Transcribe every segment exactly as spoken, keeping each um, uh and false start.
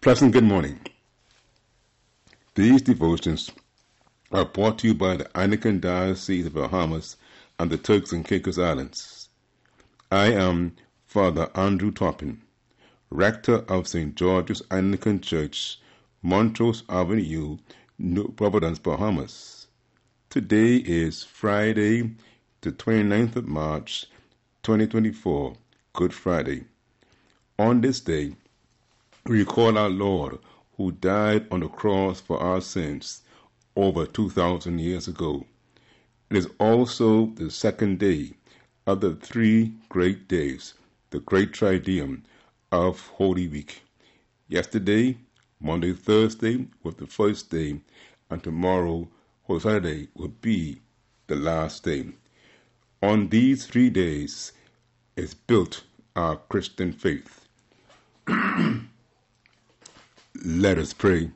Pleasant good morning. These devotions are brought to you by the Anglican Diocese of Bahamas and the Turks and Caicos Islands. I am Father Andrew Toppin, Rector of Saint George's Anglican Church, Montrose Avenue, New Providence, Bahamas. Today is Friday, the twenty-ninth of March, twenty twenty-four, Good Friday. On this day, we recall our Lord who died on the cross for our sins over two thousand years ago. It is also the second day of the three great days, the Great Triduum of Holy Week. Yesterday, Monday, Thursday was the first day, and tomorrow, Holy Saturday, will be the last day. On these three days is built our Christian faith. Let us pray.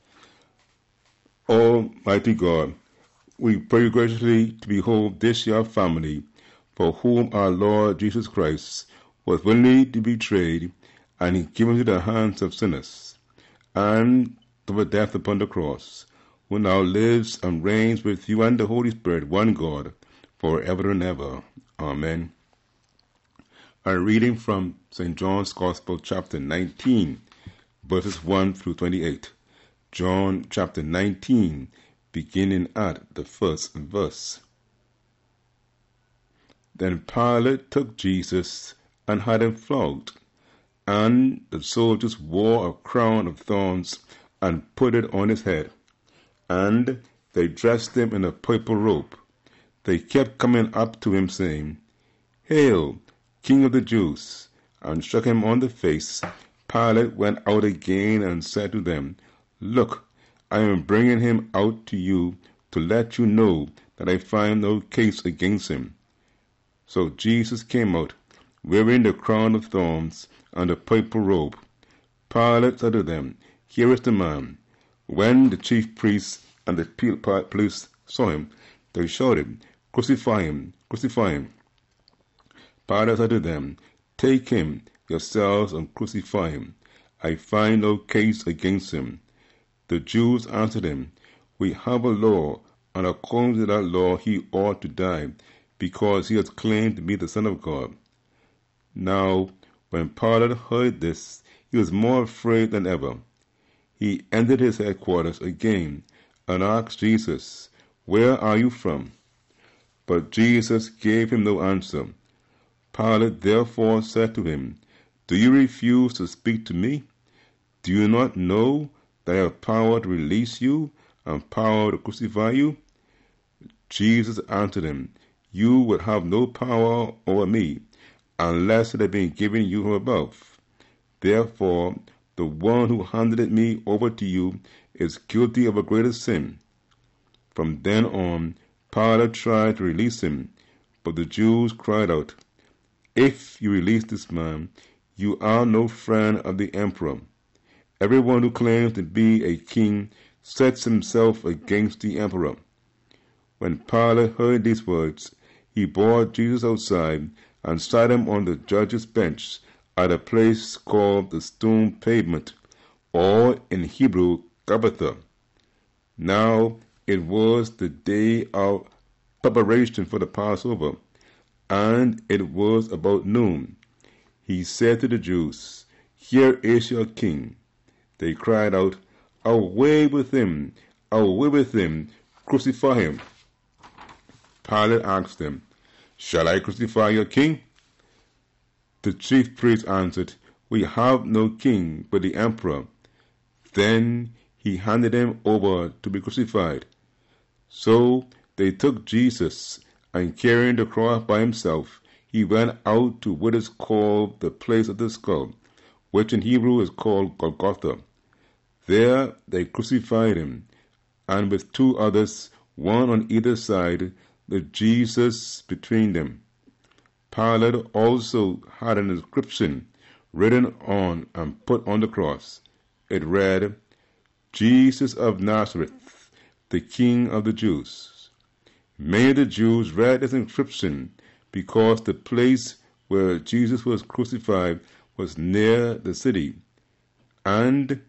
Almighty God, we pray graciously to behold this your family, for whom our Lord Jesus Christ was willingly to be betrayed and given into the hands of sinners, and to the death upon the cross, who now lives and reigns with you and the Holy Spirit, one God, forever and ever. Amen. A reading from Saint John's Gospel, chapter nineteen, verses one through twenty-eight. John chapter nineteen, beginning at the first verse. Then Pilate took Jesus and had him flogged, and the soldiers wore a crown of thorns and put it on his head, and they dressed him in a purple robe. They kept coming up to him, saying, "Hail, King of the Jews!" and struck him on the face. Pilate went out again and said to them, "Look, I am bringing him out to you to let you know that I find no case against him." So Jesus came out, wearing the crown of thorns and the purple robe. Pilate said to them, "Here is the man." When the chief priests and the police saw him, they shouted, "Crucify him, crucify him." Pilate said to them, "Take him yourselves and crucify him. I find no case against him." The Jews answered him, "We have a law, and according to that law he ought to die, because he has claimed to be the Son of God." Now, when Pilate heard this, he was more afraid than ever. He entered his headquarters again and asked Jesus, "Where are you from?" But Jesus gave him no answer. Pilate therefore said to him, "Do you refuse to speak to me? Do you not know that I have power to release you and power to crucify you?" Jesus answered him, "You would have no power over me unless it had been given you from above. Therefore, the one who handed me over to you is guilty of a greater sin." From then on, Pilate tried to release him, but the Jews cried out, "If you release this man, you are no friend of the emperor. Everyone who claims to be a king sets himself against the emperor." When Pilate heard these words, he brought Jesus outside and sat him on the judge's bench at a place called the Stone Pavement, or in Hebrew, Gabbatha. Now it was the day of preparation for the Passover, and it was about noon. He said to the Jews, "Here is your king." They cried out, "Away with him! Away with him! Crucify him!" Pilate asked them, "Shall I crucify your king?" The chief priests answered, "We have no king but the emperor." Then he handed him over to be crucified. So they took Jesus, and carrying the cross by himself, he went out to what is called the place of the skull, which in Hebrew is called Golgotha. There they crucified him, and with two others, one on either side, the Jesus between them. Pilate also had an inscription written on and put on the cross. It read, "Jesus of Nazareth, the King of the Jews." Many of the Jews read this inscription because the place where Jesus was crucified was near the city, and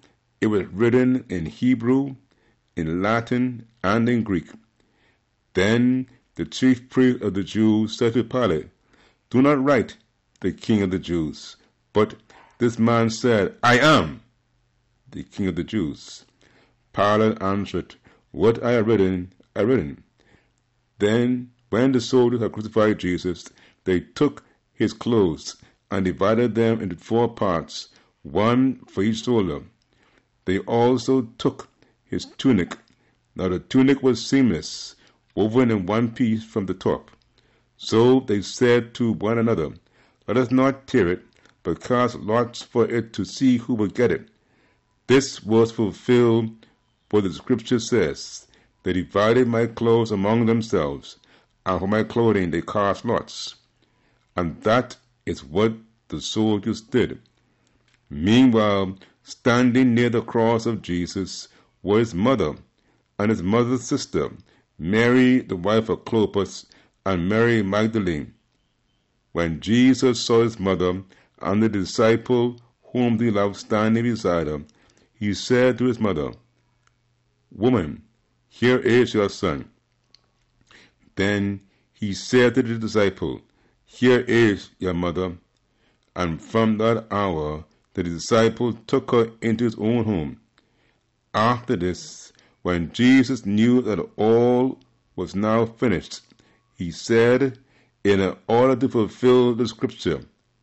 It was written in Hebrew, in Latin, and in Greek. Then the chief priest of the Jews said to Pilate, "Do not write, the King of the Jews." But this man said, "I am the King of the Jews." Pilate answered, "What I have written, I have written." Then, when the soldiers had crucified Jesus, they took his clothes and divided them into four parts, one for each soldier. They also took his tunic. Now the tunic was seamless, woven in one piece from the top. So they said to one another, "Let us not tear it, but cast lots for it to see who will get it." This was fulfilled what the scripture says, "They divided my clothes among themselves, and for my clothing they cast lots." And that is what the soldiers did. Meanwhile, standing near the cross of Jesus were his mother and his mother's sister, Mary, the wife of Clopas, and Mary Magdalene. When Jesus saw his mother and the disciple whom he loved standing beside her, he said to his mother, "Woman, here is your son." Then he said to the disciple, "Here is your mother." And from that hour the disciple took her into his own home. After this, when Jesus knew that all was now finished, he said, in order to fulfill the scripture,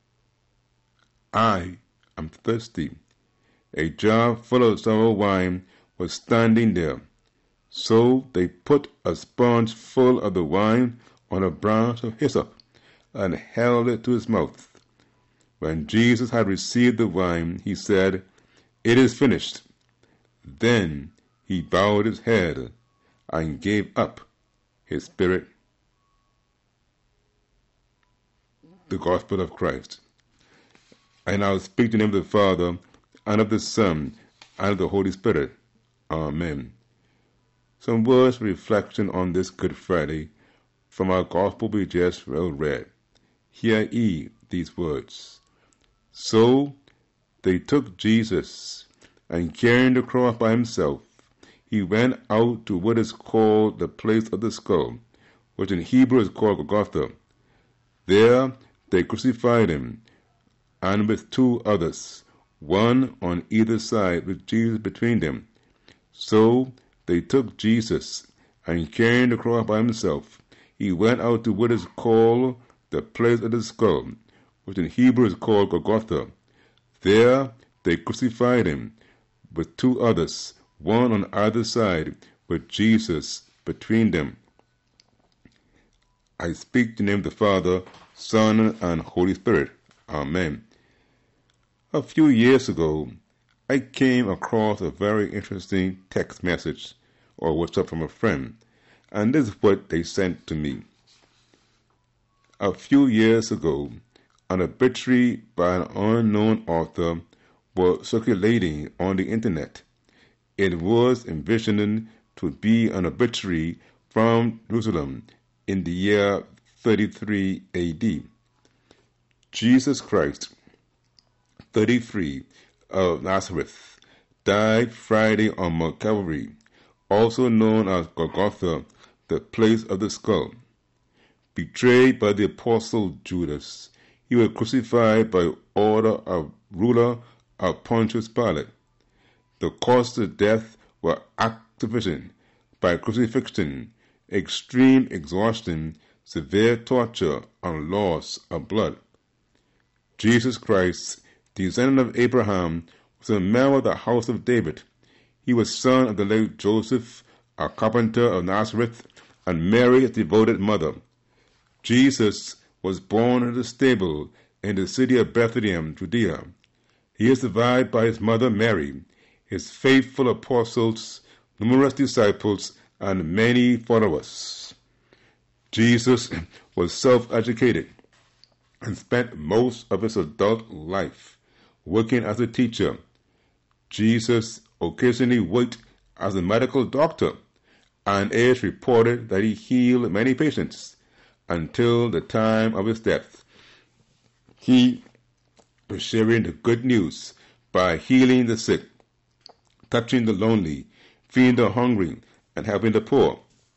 "I am thirsty." A jar full of sour wine was standing there. So they put a sponge full of the wine on a branch of hyssop and held it to his mouth. When Jesus had received the wine, he said, "It is finished." Then he bowed his head and gave up his spirit. The Gospel of Christ. I now speak in the name of the Father, and of the Son, and of the Holy Spirit. Amen. Some words of reflection on this Good Friday from our Gospel we just well read. Hear ye these words. So they took Jesus, and carrying the cross by himself, he went out to what is called the place of the skull, which in Hebrew is called Golgotha. There they crucified him, and with two others, one on either side, with Jesus between them. So they took Jesus, and carrying the cross by himself, he went out to what is called the place of the skull, which in Hebrew is called Golgotha. There they crucified him, with two others, one on either side, with Jesus between them. I speak in the name of the Father, Son, and Holy Spirit. Amen. A few years ago, I came across a very interesting text message or WhatsApp from a friend, and this is what they sent to me. A few years ago, an obituary by an unknown author was circulating on the internet. It was envisioned to be an obituary from Jerusalem in the year thirty-three A D. Jesus Christ, thirty-three, of Nazareth, died Friday on Mount Calvary, also known as Golgotha, the place of the skull. Betrayed by the apostle Judas, he was crucified by order of ruler of Pontius Pilate. The cause of death were activation by crucifixion, extreme exhaustion, severe torture, and loss of blood. Jesus Christ, descendant of Abraham, was a member of the house of David. He was son of the late Joseph, a carpenter of Nazareth, and Mary, his devoted mother. Jesus was born in a stable in the city of Bethlehem, Judea. He is survived by his mother Mary, his faithful apostles, numerous disciples, and many followers. Jesus was self-educated and spent most of his adult life working as a teacher. Jesus occasionally worked as a medical doctor, and it is reported that he healed many patients until the time of his death. He was sharing the good news by healing the sick. touching the lonely, feeding the hungry, and helping the poor.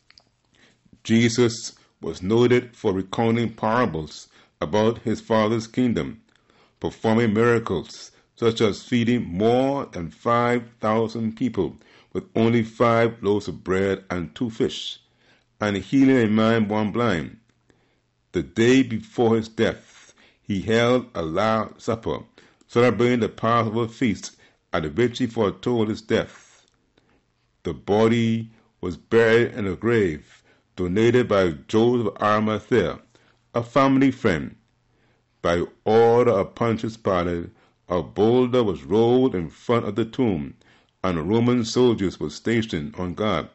Jesus was noted for recounting parables about his Father's kingdom, performing miracles such as feeding more than five thousand people with only five loaves of bread and two fish, and healing a man born blind. The day before his death, he held a Last Supper, celebrating the Passover feast at which he foretold his death. The body was buried in a grave donated by Joseph of Arimathea, a family friend. By order of Pontius Pilate, a boulder was rolled in front of the tomb, and Roman soldiers were stationed on guard.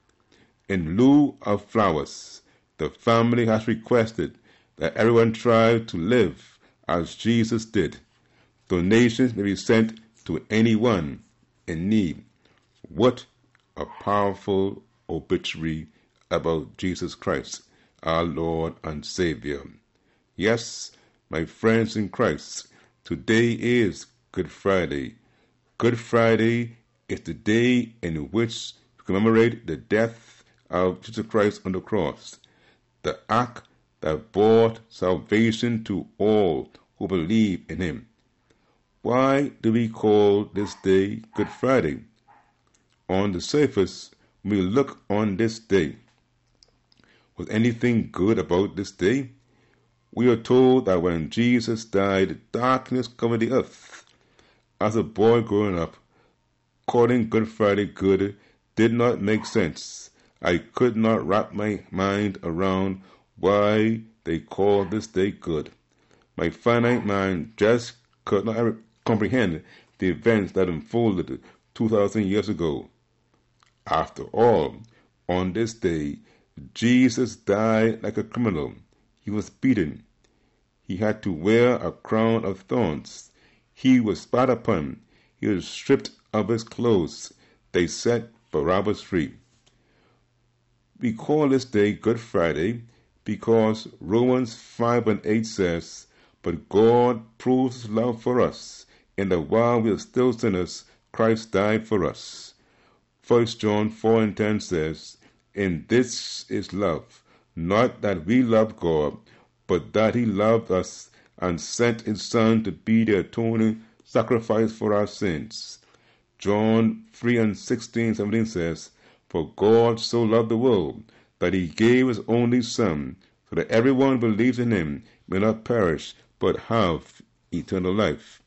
In lieu of flowers, the family has requested that everyone try to live as Jesus did. Donations may be sent to anyone in need. What a powerful obituary about Jesus Christ, our Lord and Savior. Yes, my friends in Christ, today is Good Friday. Good Friday is the day in which we commemorate the death of Jesus Christ on the cross, the act that brought salvation to all who believe in him. Why do we call this day Good Friday? On the surface, when we look on this day, was anything good about this day? We are told that when Jesus died, darkness covered the earth. As a boy growing up, calling Good Friday good did not make sense. I could not wrap my mind around why they called this day good. My finite mind just could not comprehend the events that unfolded two thousand years ago. After all, on this day, Jesus died like a criminal. He was beaten. He had to wear a crown of thorns. He was spat upon. He was stripped of his clothes. They set Barabbas free. We call this day Good Friday because Romans five and eight says, "But God proves his love for us, in that while we are still sinners, Christ died for us." First John four and ten says, "In this is love, not that we loved God, but that he loved us and sent his Son to be the atoning sacrifice for our sins." John three and sixteen, seventeen says, "For God so loved the world, that he gave his only Son, so that everyone who believes in him may not perish, but have eternal life."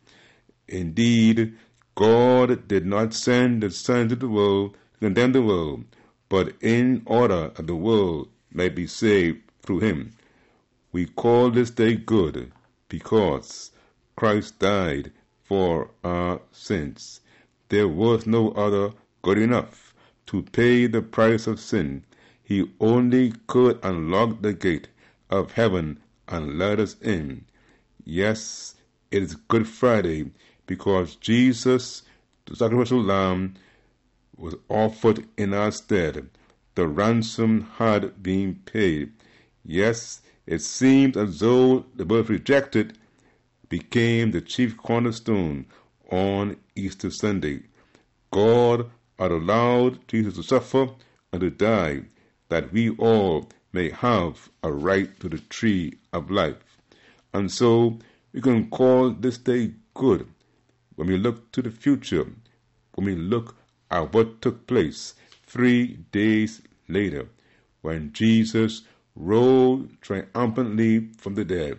Indeed, God did not send the Son into the world to condemn the world, but in order that the world might be saved through him. We call this day good because Christ died for our sins. There was no other good enough to pay the price of sin. He only could unlock the gate of heaven and let us in. Yes, it is Good Friday because Jesus, the sacrificial lamb, was offered in our stead. The ransom had been paid. Yes, it seemed as though the birth rejected became the chief cornerstone on Easter Sunday. God had allowed Jesus to suffer and to die, that we all may have a right to the tree of life. And so we can call this day good when we look to the future, when we look at what took place three days later, when Jesus rose triumphantly from the dead.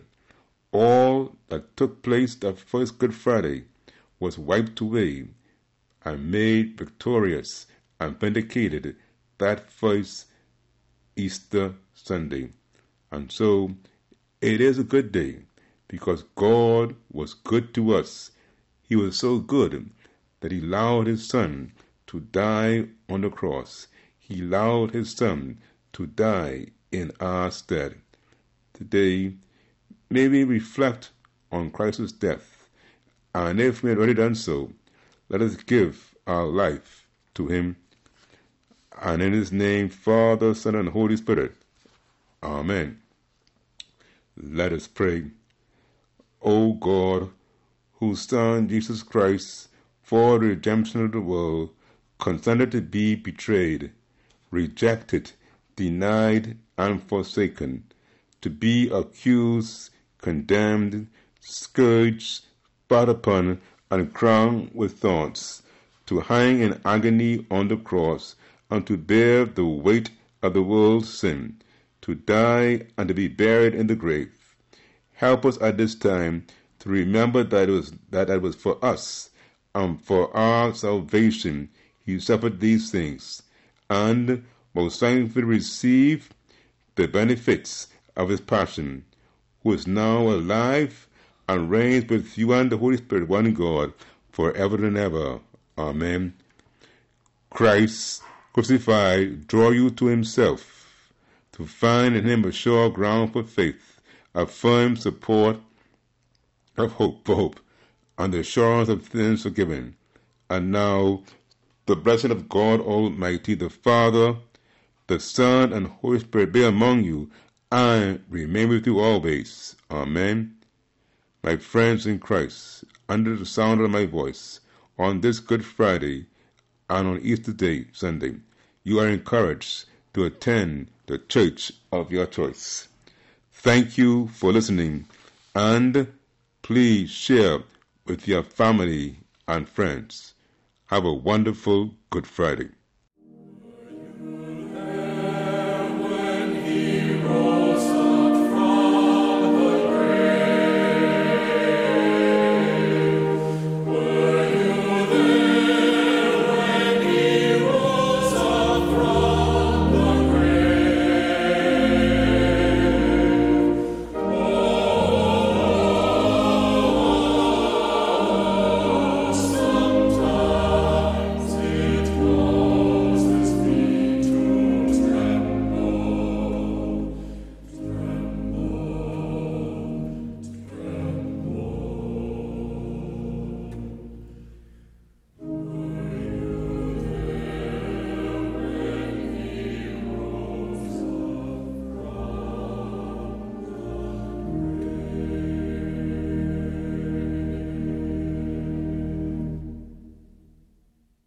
All that took place that first Good Friday was wiped away and made victorious and vindicated that first Easter Sunday. And so it is a good day because God was good to us. He was so good that he allowed his Son to die on the cross. He allowed his Son to die in our stead. Today, may we reflect on Christ's death, and if we have already done so, let us give our life to him. And in his name, Father, Son, and Holy Spirit. Amen. Let us pray. O God, whose Son, Jesus Christ, for the redemption of the world, consented to be betrayed, rejected, denied, and forsaken, to be accused, condemned, scourged, spat upon, and crowned with thorns, to hang in agony on the cross, and to bear the weight of the world's sin, to die and to be buried in the grave. Help us at this time to remember that it was, that it was for us and for our salvation he suffered these things, and most thankfully receive the benefits of his passion, who is now alive and reigns with you and the Holy Spirit, one God, forever and ever. Amen. Christ crucified draw you to himself, to find in him a sure ground for faith, a firm support of hope for hope, and the assurance of sins forgiven. And now the blessing of God Almighty, the Father, the Son, and Holy Spirit be among you and remain with you always. Amen. My friends in Christ, under the sound of my voice, on this Good Friday and on Easter Day, Sunday, you are encouraged to attend the church of your choice. Thank you for listening, and please share with your family and friends. Have a wonderful Good Friday.